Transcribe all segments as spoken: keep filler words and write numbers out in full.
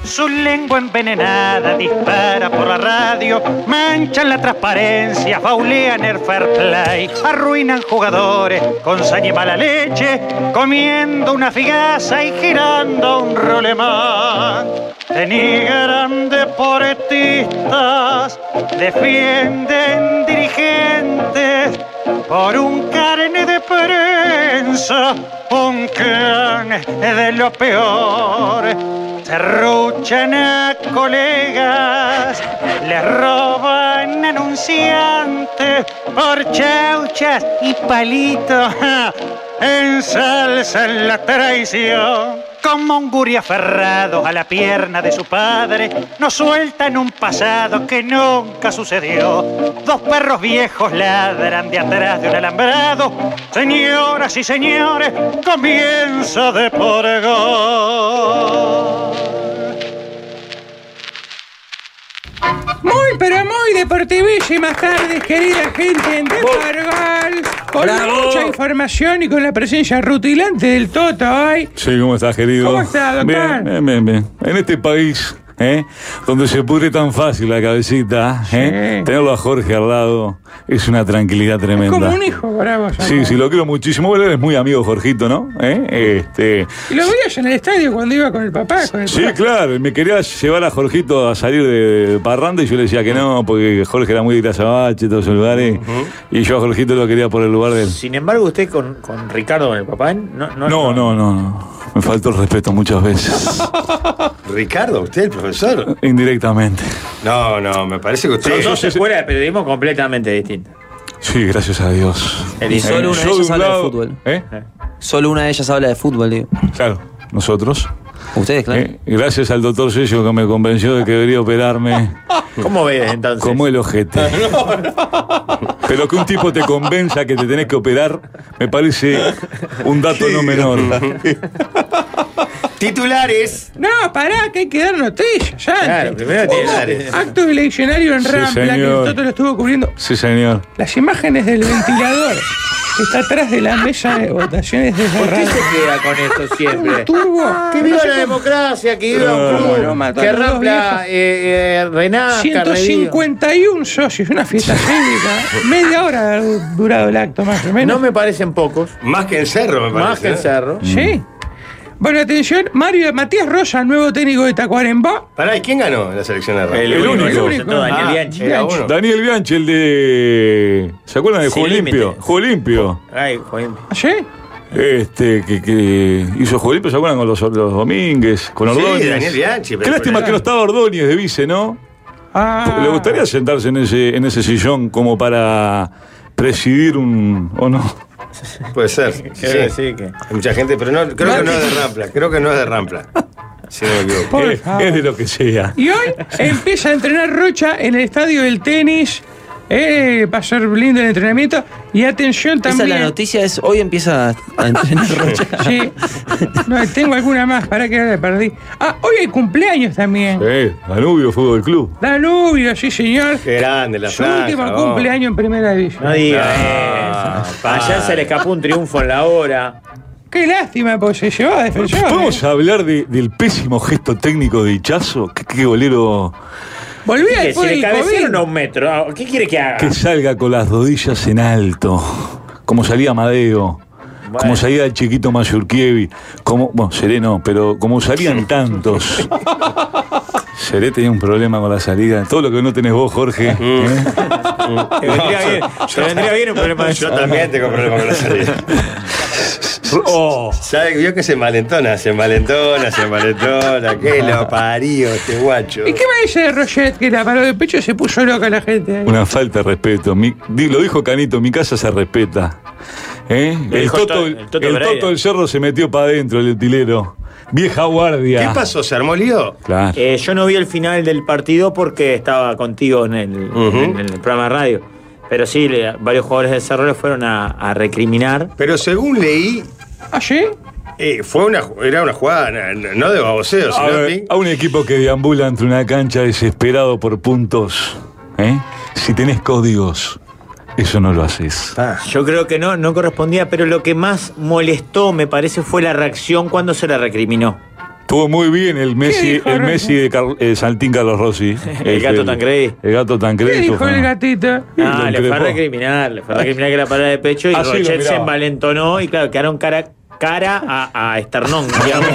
Su lengua envenenada dispara por la radio, manchan la transparencia, faulean el fair play, arruinan jugadores con saña y mala leche, comiendo una figaza y girando un rolemán. Denigran deportistas, defienden dirigentes por un carne de prensa, un can de lo peor. Serruchan a colegas, les roban anunciantes por chauchas y palitos, ensalzan la traición. Como un gurí aferrado a la pierna de su padre, no sueltan un pasado que nunca sucedió. Dos perros viejos ladran de atrás de un alambrado. Señoras y señores, comienza de por gol. Muy, pero muy deportivísimas tardes, querida gente en Deporgol. Con Bravo. mucha información y con la presencia rutilante del Toto hoy. Sí, ¿cómo estás, querido? ¿Cómo está, doctor? Bien, bien, bien, bien. En este país, ¿eh? donde se pudre tan fácil la cabecita, ¿eh? Sí. tenerlo a Jorge al lado es una tranquilidad tremenda. Como un hijo para vos. Sí, ¿no? sí, lo quiero muchísimo. Vos eres muy amigo, Jorgito, ¿no? ¿Eh? Este... Y lo veías en el estadio cuando iba con el papá. Con el Sí, papá. claro, me quería llevar a Jorgito a salir de parranda y yo le decía que no, porque Jorge era muy de Grasabache, todos esos lugares, uh-huh. y yo a Jorgito lo quería por el lugar de él. Sin embargo, usted con, con Ricardo, con el papá, no, no, No, no, no, no. Me faltó el respeto muchas veces. ¿Ricardo, usted, el profesor? Indirectamente. No, no, me parece que usted... Son dos escuelas de periodismo completamente distintas. Sí, gracias a Dios. Y solo una de ellas habla de fútbol. ¿Eh? Solo una de ellas habla de fútbol, digo. Claro, nosotros. Ustedes, claro. Eh, gracias al doctor Sello que me convenció de que debería operarme. ¿Cómo ves entonces? Como el ojete. No, no. Pero que un tipo te convenza que te tenés que operar, me parece un dato sí, no menor. Titulares. No, pará, que hay que dar noticias. Antes. Claro, primero titulares. Acto eleccionario en Sí, Rampla, señor. que el Toto lo estuvo cubriendo. Sí, señor. Las imágenes del ventilador que está atrás de la mesa de votaciones de ¿Por qué radio. se queda con esto siempre? Turbo. Que viva la democracia, que viva un club, no, mató que a los dos Rampla, eh, eh, renazca, ciento cincuenta y uno socios, una fiesta cívica. Media hora ha durado el acto, más o menos. No me parecen pocos. Más que en Cerro, me parece. Más que en Cerro. Sí. Bueno, atención, Mario Matías Rosa, nuevo técnico de Tacuarembó. Pará, ¿y quién ganó en la selección de Rampla? El, El único, único. el único. Daniel Ah, Bianchi. era uno. Daniel Bianchi, el de. ¿Se acuerdan de Sin Juego Limpio? límites. Juego Limpio. Ay, joder. ¿Sí? Este, que, que hizo Juego Limpio, ¿se acuerdan con los, los Domínguez? Con Ordóñez. Sí, Daniel Bianchi. Qué lástima que no estaba Ordóñez de vice, ¿no? Ah. ¿Le gustaría sentarse en ese, en ese sillón como para presidir un. ¿O no? Puede ser. Sí, Sí, sí, que... Hay mucha gente, pero no, creo que no es de Rampla. Creo que no es de Rampla. Si no me equivoco. Por Es, favor. es de lo que sea. Y hoy empieza a entrenar Rocha en el estadio del tenis. Eh, va a ser lindo el entrenamiento. Y atención Esa también. es la noticia, es hoy empieza a entrenar Rocha. Sí. No, tengo alguna más, para que la perdí. Ah, hoy hay cumpleaños también. Sí, Danubio Fútbol Club. Danubio, sí señor. Qué grande la Su franja. último vos. cumpleaños en primera división. No diga No, eso. pa. Ayer se le escapó un triunfo en la hora. Qué lástima, pues se llevó a defensor. ¿Podemos eh. hablar de, del pésimo gesto técnico de Hichazo? ¿Qué, qué golero Volvía Que si después le del cabecearon COVID. a un metro, ¿qué quiere que haga? que salga con las rodillas en alto? Como salía Amadeo, Bueno. como salía el chiquito Mazurkiewicz, como, bueno, Seré no, pero como salían tantos. Seré tenía un problema con la salida. Todo lo que no tenés vos, Jorge. ¿eh? Te vendría bien, te vendría bien un problema de Yo eso. también tengo problemas con la salida. Oh. ¿Sabe? Vio que se malentona, se malentona, se malentona. Que lo parió este guacho. ¿Y qué me dice de Roget que la paró de pecho y se puso loca la gente? ahí? Una falta de respeto. Mi- di- lo dijo Canito, mi casa se respeta. ¿Eh? Lo El, dijo toto, To- el, el Toto el Pereira. Toto del Cerro se metió para adentro, el utilero. Vieja guardia. ¿Qué pasó? ¿Se armó lío? Claro. Eh, yo no vi el final del partido porque estaba contigo en el, Ujú. en el programa de radio. Pero sí, le- varios jugadores de Cerro le fueron a, a recriminar. Pero según leí, ¿Ah, sí? eh, fue una, era una jugada no, no de baboseo, A, sino ver, de- a un equipo que deambula entre una cancha desesperado por puntos. ¿eh? Si tenés códigos, eso no lo haces. Yo creo que no, no correspondía, pero lo que más molestó, me parece, fue la reacción cuando se le recriminó. Estuvo muy bien el Messi, dijo, el Ronnie? Messi de Car- eh, Santín Carlos Rossi. El gato Tancredi. El gato Tancredi. ¿Qué dijo estuvo el fenomenal. gatito? Ah, Lo le fue a increpó. recriminar, le fue a recriminar que la parada de pecho y Ah, sí, lo Rochet se miraba. envalentonó y claro, quedaron cara, cara a, a Esternón, digamos.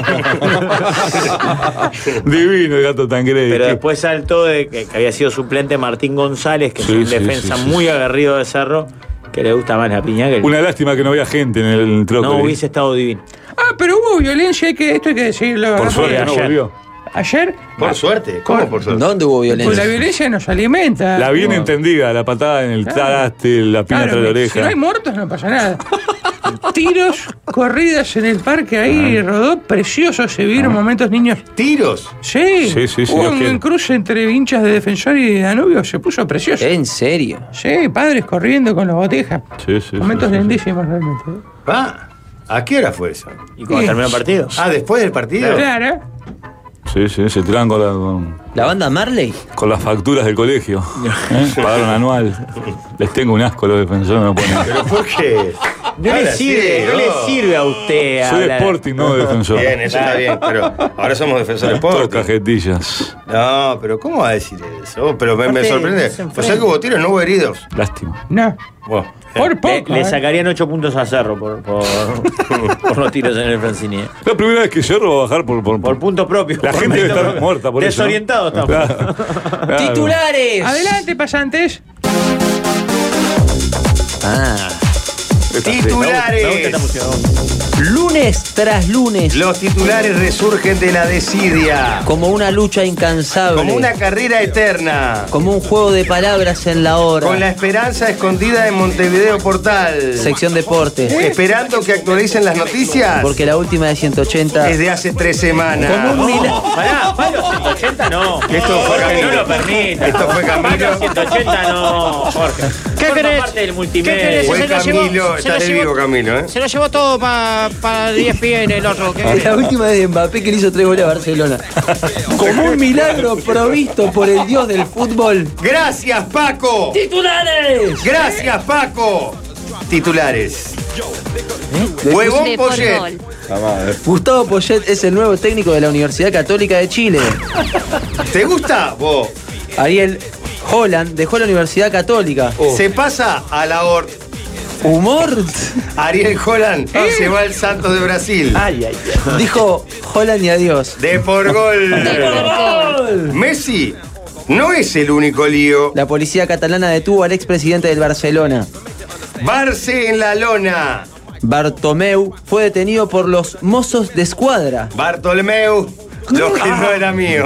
Divino el gato Tancredi. Pero Qué- después saltó de que, que había sido suplente Martín González, que Sí, es un sí, defensa sí, sí, muy sí. aguerrido de Cerro, que le gusta más la piña que el... Una lástima que no había gente en el troco. No hubiese estado divino. Ah, pero hubo violencia, hay que, esto hay que decirlo. Por ¿no? suerte ayer. no volvió. Ayer, Por suerte. ¿Cómo por suerte? ¿Dónde hubo pues la violencia? violencia nos alimenta. La bien Hubo- entendida, la patada en el Claro. traste, la piña Claro, tras la si oreja. no hay muertos no pasa nada. Tiros, corridas en el parque ahí, rodó precioso, se vieron momentos niños. ¿Tiros? Sí, Sí, sí, sí, hubo Dios un quiera. cruce entre hinchas de Defensor y de Danubio, se puso precioso. ¿En serio? Sí, padres corriendo con las botijas. Sí, sí, Momentos sí, sí, sí. lindísimos realmente. Ah, ¿a qué hora fue eso? ¿Y cuando Sí. terminó el partido? Ah, después del partido. Claro. Sí, sí, se tiran con, la- con, ¿La banda Marley? con las facturas del colegio. ¿Eh? Pagaron anual. Les tengo un asco los defensores, me ponen. ¿Pero por qué? No Ahora le sirve, sí, no le sirve a usted Soy de hablar. Sporting, no de defensor. Bien, eso está bien, pero ahora somos defensores Todos Sporting. cajetillas. No, pero ¿cómo va a decir eso? Pero me, me Aparte, sorprende. no se O sea que hubo tiros, no hubo heridos. Lástima. No, Bueno, por Le, poco. le eh. sacarían ocho puntos a Cerro por, por, por los tiros en el Francini. La primera vez que Cerro va a bajar por... por, Por punto propio. La por gente debe mérito estar propio. muerta por eso, ¿no? Desorientado estamos. Claro. Claro. ¡Titulares! Adelante, pasantes. Ah. Esta- Me gusta titulares. esta música. Lunes tras lunes, Los titulares resurgen de la desidia. como una lucha incansable, Como una carrera eterna. como un juego de palabras en la hora. Con la esperanza escondida en Montevideo Portal. Sección deportes. Esperando que actualicen las noticias. Porque la última de ciento ochenta. Desde hace tres semanas. Como un milagro. Pará, Palo ciento ochenta no. Esto fue Jorge, Camilo. no lo permita. Esto fue Camilo. Palo ciento ochenta no, Jorge. ¿Qué Forma querés? parte del ¿Qué multimedia. querés? Fue Se lo llevó- Camilo, se lo está de llevó- vivo Camilo, ¿eh? Se lo llevó todo para pa E S P N el otro. ¿qué querés? La última de Mbappé que le hizo tres goles a Barcelona. Como un milagro provisto por el dios del fútbol. Gracias, Paco. ¡Titulares! Gracias, Paco. Titulares. Huevón De por Poyet. gol. Gustavo Poyet es el nuevo técnico de la Universidad Católica de Chile. ¿Te gusta? Vos. Ariel Holland dejó la Universidad Católica. Se pasa a la or. ¿Humor? Ariel Holland se va al Santos de Brasil. Ay, ay, ay. Dijo Holland y adiós. De por gol. De por gol. Messi no es el único lío. La policía catalana detuvo al expresidente del Barcelona. Barce en la lona. Bartomeu fue detenido por los mozos de escuadra. Bartolomeu, lo que no era mío.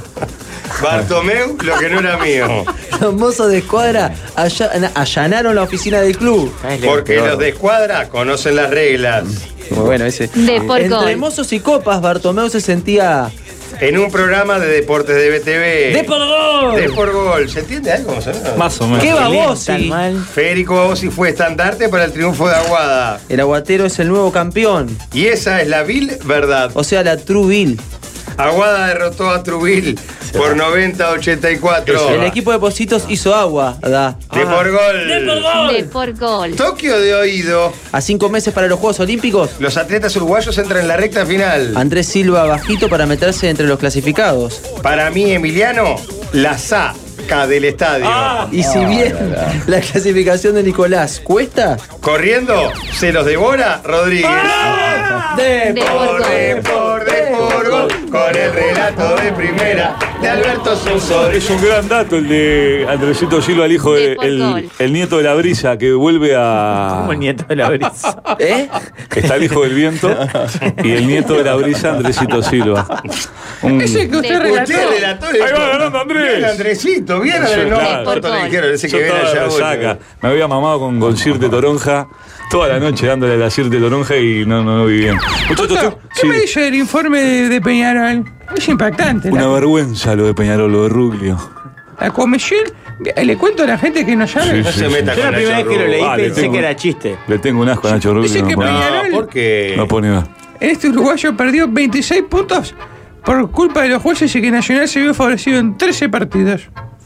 Bartomeu, lo que no era mío. Los mozos de escuadra alla- allanaron la oficina del club. Porque los de escuadra conocen las reglas. Muy bueno ese. De por Entre gol. mozos y copas, Bartomeu se sentía... En un programa de deportes de B T V. ¡De por gol! De por gol. ¿Se entiende algo? Más o menos. ¡Qué Tan babosi! mal. Federico Babosi fue estandarte para el triunfo de Aguada. El aguatero es el nuevo campeón. Y esa es la vil verdad. O sea, la True Bill. Aguada derrotó a Trubil por noventa a ochenta y cuatro. El equipo de Positos hizo agua, da. De por gol. De por gol. Tokio de oído. A cinco meses para los Juegos Olímpicos, Los atletas uruguayos entran en la recta final. Andrés Silva bajito para meterse entre los clasificados. Para mí, Emiliano, la saca del estadio. Y si bien la clasificación de Nicolás cuesta, Corriendo, se los devora Rodríguez. de De por Por de gol. por de por gol, con el relato de primera de Alberto Sonsori. Es un gran dato el de Andresito Silva, el hijo De de, por el, gol. el nieto de la brisa, que vuelve a. Como el nieto de la brisa. ¿eh? Está el hijo del viento y el nieto de la brisa, Andresito Silva. Un- Ese que usted De- relató. Usted relató Ahí va ganando Andrés. Bien, Andresito, bien, Eso, Andrés. No, claro. no te lo dijeron, ese Yo que viene estaba de allá. resaca. Me había mamado con, con Sirte Toronja toda la noche dándole la Sirte Toronja y no, no, no vi bien. Muchachos, Doctor, ¿qué sí, me dice del informe de, de Peñarol? Es impactante. una La, vergüenza lo de Peñarol, lo de Ruglio. la comisión, eh, le cuento a la gente que no sabe. No se meta Yo con la primera vez Nacho que lo leí Ah, le pensé tengo- que era chiste. Le tengo un asco a Nacho Ruglio. Dice no que pone- Peñarol- No, porque No pone más. Este uruguayo perdió veintiséis puntos por culpa de los jueces y que Nacional se vio favorecido en trece partidos.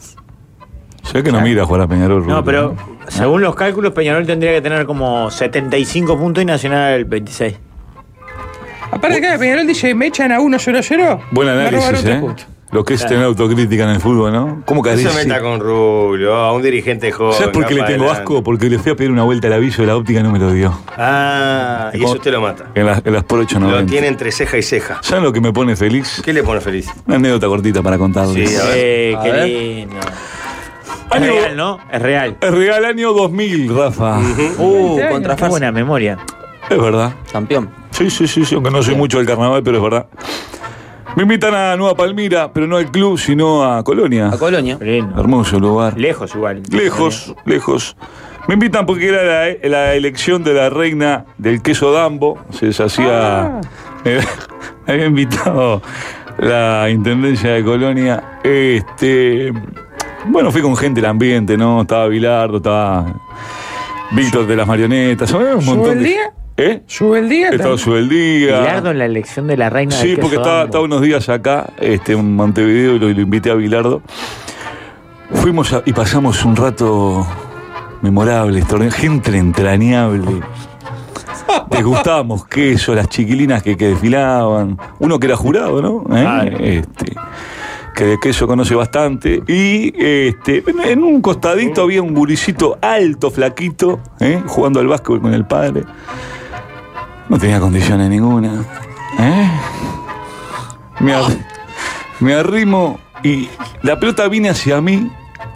Sé que no mira jugar a Peñarol Ruglio. No, pero según los cálculos, Peñarol tendría que tener como setenta y cinco puntos y Nacional veintiséis. Aparte acá Peñarol dice, me echan a uno cero cero. Buen me robaron análisis, otro ¿eh? puesto. Lo que es tener autocrítica en el fútbol, ¿no? ¿Cómo No carece? se meta con Rubio, a un dirigente joven. ¿Sabes por qué le capaz tengo adelante. asco? Porque le fui a pedir una vuelta al aviso de la óptica y no me lo dio. Ah, y eso usted lo mata. En, la- en las por ocho Lo noventa. tiene entre ceja y ceja. ¿Saben lo que me pone feliz? ¿Qué le pone feliz? Una anécdota cortita para contarles. Sí, a ver. Eh, A qué ver. lindo. Es Año- real, ¿no? Es real. Es real año dos mil, Rafa. Uh, veinte contra años. Qué buena Farsa. memoria. Es verdad. Campeón. Sí, sí, sí, sí, aunque no soy mucho del carnaval, pero es verdad. Me invitan a Nueva Palmira, pero no al club, sino a Colonia. A Colonia. Qué lindo. Hermoso lugar. Lejos igual. Lejos, lejos. Me invitan porque era la, la elección de la reina del queso Dambo. Se deshacía. Ah. Me había invitado la intendencia de Colonia. Este. Bueno, fui con gente del ambiente, ¿no? Estaba Bilardo, estaba Víctor de las Marionetas. Un montón de- ¿Subeldía? ¿Eh? Sube el día. Estaba Subeldía. Bilardo en la elección de la reina Sí, del porque queso estaba, Dambo. estaba unos días acá, este, en Montevideo, y lo, lo invité a Bilardo. Fuimos a- y pasamos un rato memorable, extraordinario, gente entrañable. Degustábamos queso, las chiquilinas que, que desfilaban. Uno que era jurado, ¿no? ¿Eh? Ah, Este, que de queso conoce bastante. Y este, en, en un costadito había un guricito alto, flaquito, ¿eh? Jugando al básquetbol con el padre. No tenía condiciones ninguna. ¿Eh? Me, ar- me arrimo y la pelota viene hacia mí.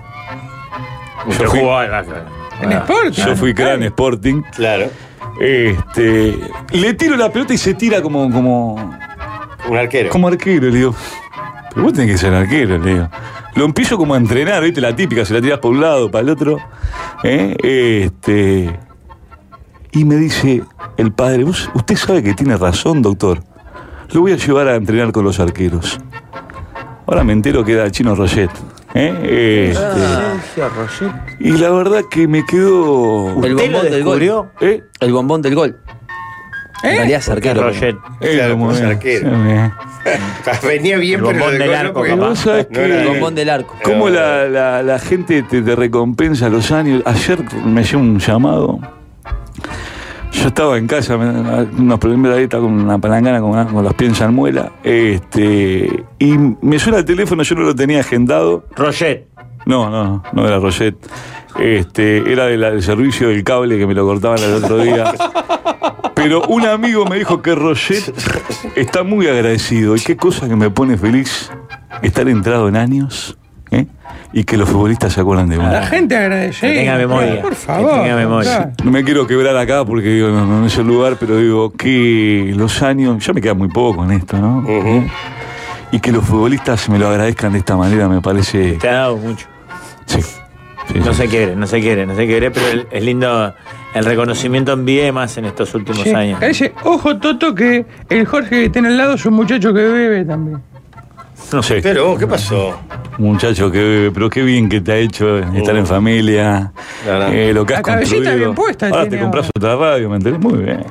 Usted Yo fui, jugó al básquet. En Sport. yo fui gran Sporting. Claro. Este, le tiro la pelota y se tira como, como, Un arquero. como arquero. Le digo, pero vos tenés que ser arquero, le digo. Lo empiezo como a entrenar, ¿viste? La típica, se la tirás para un lado, para el otro. ¿Eh? Este, y me dice el padre, "¿Vos- usted sabe que tiene razón, doctor. Lo voy a llevar a entrenar con los arqueros. Ahora me entero que era el Chino Roget. ¿Eh? Este, y la verdad que me quedó... El ¿Usted lo bombón del gol. descubrió? ¿Eh? El bombón del gol. En ¿Eh? realidad es arquero. Roget. Claro, como pues, es. arquero. Sí. Venía bien, El pero bombón lo del dejó, arco, porque capaz. Vos sabés no que- era El de- bombón del arco. ¿Cómo la, la, la gente te, te recompensa los años? Ayer me llegó un llamado. Yo estaba en casa, me- unos problemas de dieta con una palangana con, con los pies en salmuela. Este, y me suena el teléfono, yo no lo tenía agendado. Roget. No, no, no era Roget. Este, era de la- del servicio del cable que me lo cortaban el otro día. Pero un amigo me dijo que Roget está muy agradecido. Y qué cosa que me pone feliz estar entrado en años, ¿eh? Y que los futbolistas se acuerdan de uno. La gente agradece. Que tenga memoria. Por Que favor. tenga memoria. claro. No me quiero quebrar acá porque digo, no, no es el lugar, pero digo que los años, ya me queda muy poco en esto, ¿no? Ujú. Y que los futbolistas me lo agradezcan de esta manera me parece. Te ha dado mucho. Sí. sí, No sí. se quiere, no se quiere, no se quiere, pero el- es lindo el reconocimiento en vida y más en estos últimos Sí. años. Acá dice, ojo Toto, que el Jorge que tiene al lado es un muchacho que bebe también. No sé. Pero, ¿qué pasó? Muchacho, que, pero qué bien que te ha hecho estar en familia, La verdad. eh, lo que has La cabecita construido. bien puesta Ahora tiene te compras ahora. otra radio, ¿me entendés? Muy bien.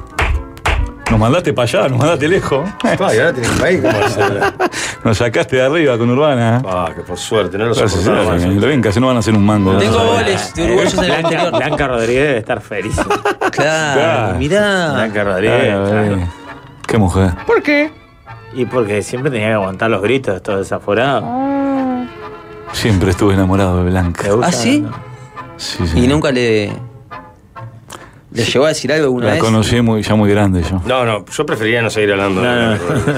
Nos mandaste para allá, nos mandaste lejos. Ah, y ahora tenés que ir, ¿cómo hacerla? Nos sacaste de arriba con Urbana. ¿eh? Ah, que por suerte, no lo Gracias, soportaba más. lo ven, casi no van a hacer un mango. Tengo ¿no? goles de uruguayos en el Blanca, exterior. Blanca Rodríguez debe estar feliz. Claro, Claro. mirá. Blanca Rodríguez, Claro, claro. eh. Qué mujer. ¿Por qué? Y porque siempre tenía que aguantar los gritos, todo desaforado. Ah, Siempre estuve enamorado de ¿Te Blanca. gusta? ¿Ah, sí? ¿No? Sí, sí. Y nunca le. ¿Le llegó a decir algo alguna La vez? conocí muy, ya muy grande yo. No, no, yo preferiría no seguir hablando. No, no.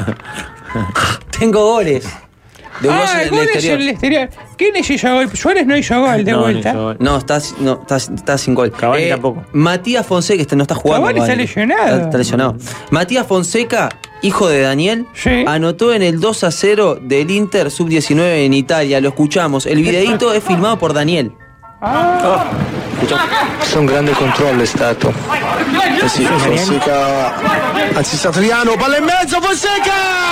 Tengo goles. De uruguayos ah, en el el gol es exterior. el exterior. ¿Quién es ese gol? Suárez no hizo gol de No, vuelta. no hizo- No, está, no está, está sin gol. Cavani tampoco. Matías Fonseca, este no está jugando. Cavani está lesionado. Está, está lesionado. Matías Fonseca, hijo de Daniel, Sí. anotó en el dos a cero del Inter sub diecinueve en Italia. Lo escuchamos. El videíto es filmado por Daniel. Questo è un grande controllo è stato. Eh sì, Fonseca, anzi Satriano, palla in mezzo, Fonseca!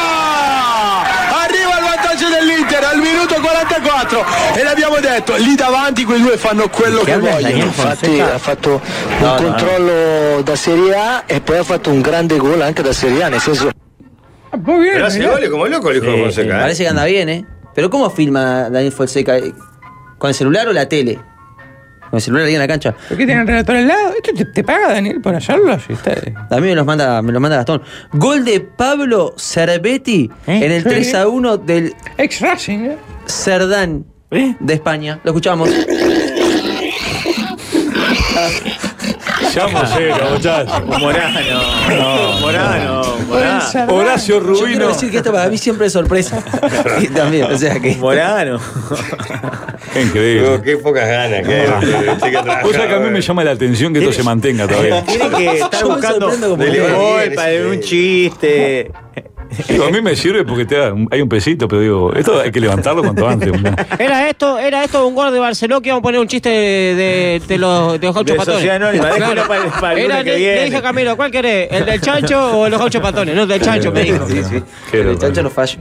Arriva il vantaggio dell'Inter al minuto quarantaquattro e l'abbiamo detto, lì davanti quei due fanno quello Che che habla vogliono. Daniel Infatti Fonseca? ha fatto un No, no, controllo da Serie A e poi ha fatto un grande gol anche da Serie A, nel senso Ah, muy bien. Pero hace mirá. goles como loco el hijo Sí, de Fonseca, ¿eh? Parece que anda bien, ¿eh? Pero ¿cómo filma Daniel Fonseca? ¿Con el celular o la tele? con el celular ahí en la cancha. ¿Por qué tienen el relator al lado? ¿Esto te, te paga, Daniel, por hacerlo? Si está... A mí me los manda, me los manda Gastón. Gol de Pablo Cervetti ¿Eh? en el Sí. tres a uno del Ex Racing, ¿eh? Cerdán ¿Eh? de España. Lo escuchamos. Seamos serios, muchachos. Morano, no, Morano, Morano. Horacio Yo quiero Rubino. decir que esto para mí siempre es sorpresa. Y también, o sea que. Morano. Qué increíble. Oh, qué pocas ganas que hay. de chica O sea que a mí me llama la atención que esto se mantenga todavía. Tiene que estar Yo me buscando sorprendo como de ustedes. gol para un chiste. Digo, a mí me sirve porque te da, hay un pesito, pero digo, esto hay que levantarlo cuanto antes. ¿no? Era esto, era esto un gol de Barcelona que íbamos a poner un chiste de, de, de los, de los gauchos De patones. Sociedad Anónima, déjalo para el- para el Era, lunes que le, viene. le dije a Camilo, ¿cuál querés? ¿El del chancho o los gauchos patones? No, del chancho, me dijo. Sí, sí. Qué El loco. chancho no falla.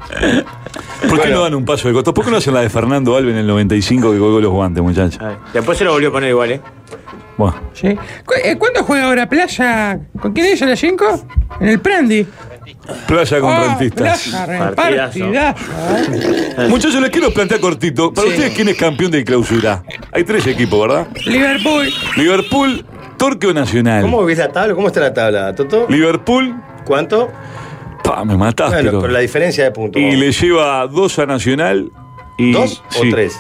¿Por qué no dan un paso de costo? ¿Por qué no hacen la de Fernando Alves en el noventa y cinco que colgó los guantes, muchachos? Ay, Después se lo volvió a poner igual, ¿eh? Bueno, ¿Sí? ¿Cu- eh, ¿Cuándo juega ahora Playa? ¿Con quién es a las cinco? En el Prandi. playa con Ah, rentistas. Playa, re- Partidazo. partidazo, ¿eh? Muchachos, les quiero plantear cortito. Para ustedes, ¿quién es campeón de clausura? Hay tres equipos, ¿verdad? Liverpool. Liverpool, Torque o Nacional. ¿Cómo ves la tabla? ¿Cómo está la tabla, Toto? Liverpool, ¿Cuánto? pa, me mataste. Bueno, pero- por la diferencia de puntos. Y le lleva dos a Nacional. Y, ¿Dos sí, o tres?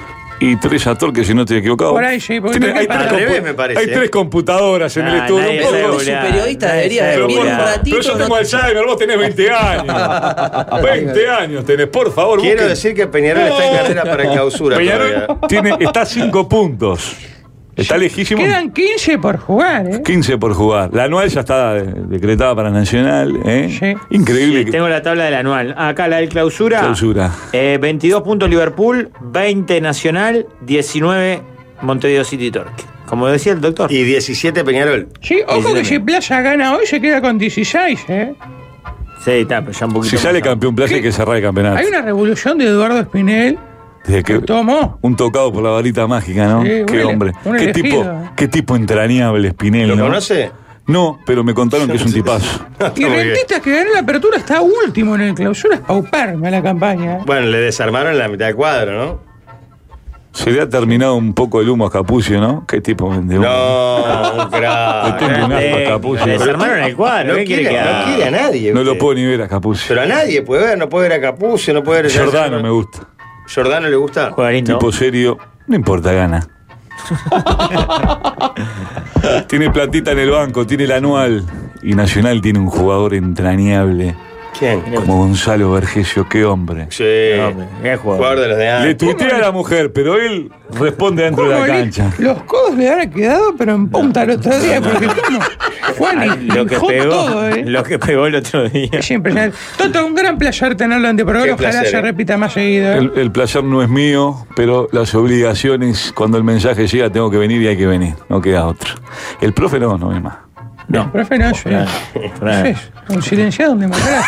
Y tres a Torque, si no estoy equivocado. Por ahí, sí, porque Tiene- Torque hay, para- tres Al revés, compu- me parece, hay ¿eh? tres computadoras en el Ah, estudio. nadie Un poco- sabe Vos sos un periodista, debería Nadie venir sabe un googlear. Pero ratito. yo tengo Alzheimer, vos tenés veinte años. veinte años tenés, por favor. Quiero busquen. decir que Peñarol está en carrera para el clausura Peñarol todavía. tiene, está a cinco puntos. Está lejísimo. Quedan quince por jugar, ¿eh? quince por jugar. La anual ya está eh, decretada para Nacional. ¿eh? Sí. Increíble. Sí, que- tengo la tabla del anual. Acá la del clausura. Clausura. Eh, veintidós puntos Liverpool, veinte Nacional, diecinueve Montevideo City Torque. Como decía el doctor. Y diecisiete Peñarol. Sí, ojo que diecisiete. si Plaza gana hoy se queda con dieciséis, ¿eh? Sí, está, pero ya un poquito Si sale más. campeón Plaza hay que cerrar el campeonato. Hay una revolución de Eduardo Espinel Desde que que tomó. un tocado por la varita mágica, ¿no? Sí, un Qué ele- hombre. un Qué elegido. tipo, qué tipo entrañable Spinelli, ¿Lo ¿no? conoce? No, pero me contaron que es un tipazo. Y Rentistas que ganó la apertura está último en el clausura, es pauperma la campaña. Bueno, le desarmaron la mitad del cuadro, ¿no? Se le ha terminado un poco el humo a Capucio, ¿no? Qué tipo de humo. No, un crack. Le tengo un asco a Eh, Capucio. le desarmaron el cuadro. No ¿Qué quiere quiere, que no haga? quiere a nadie. No lo usted. puedo ni ver a Capucio. Pero a nadie puede ver, no puede ver a Capucio, no puede ver a Giordano me gusta. ¿Giordano le gusta? Juega lindo. Tipo serio, no importa, gana. Tiene platita en el banco, tiene el anual. Y Nacional tiene un jugador entrañable ¿Quién? como Gonzalo Vergesio, qué hombre. Sí. Hombre, qué jugador. Jugador de los de Le antes. tuitea a la mujer, pero él responde dentro de la ¿Cómo le- cancha. Los codos le han quedado, pero en punta el otro día, porque ¿cómo? Juan, Ah, lo que dejó pegó, todo, ¿eh? lo que pegó el otro día. Es impresionante. Toto, un gran placer tenerlo ante programa. Qué Ojalá placer, se ¿eh? repita más seguido. ¿eh? El, el placer no es mío, pero las obligaciones, cuando el mensaje llega, tengo que venir y hay que venir. No queda otra. El profe no, no es más. No, profe, no, sí. Fran. Es un silenciado en democracia.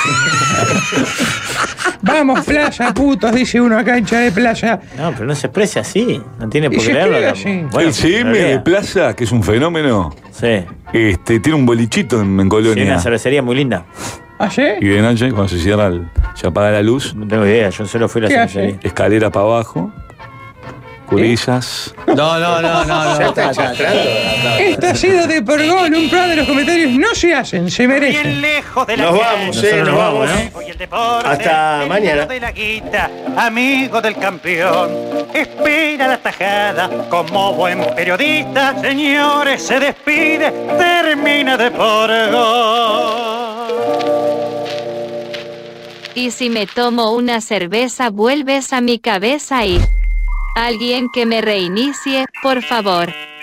Vamos, playa, putos, dice uno acá, hincha de playa. No, pero no se expresa así. No tiene Y por se qué leerlo. escribe así. el C M no de lea. Plaza, que es un fenómeno, Sí. este, tiene un bolichito en, en Sí, Colonia. una cervecería muy linda. ¿Ah, sí? Y de noche, cuando se cierra, el- se apaga la luz, No tengo idea, yo solo fui a la ¿Qué hace? cervecería. escalera para abajo, curillas. No, no, no, no, Ya no. está chastrando. Esto ha sido de por gol, un programa de los comentarios no se hacen, se Bien merecen. lejos de la Nos cancha. vamos, eh, Nosotros nos nos vamos, vamos. ¿eh? Hoy el deporte, Hasta el mañana. de la guita, amigo del campeón, espera la tajada como buen periodista. Señores, se despide, termina de por gol. Y si me tomo una cerveza vuelves a mi cabeza y... Alguien que me reinicie, por favor.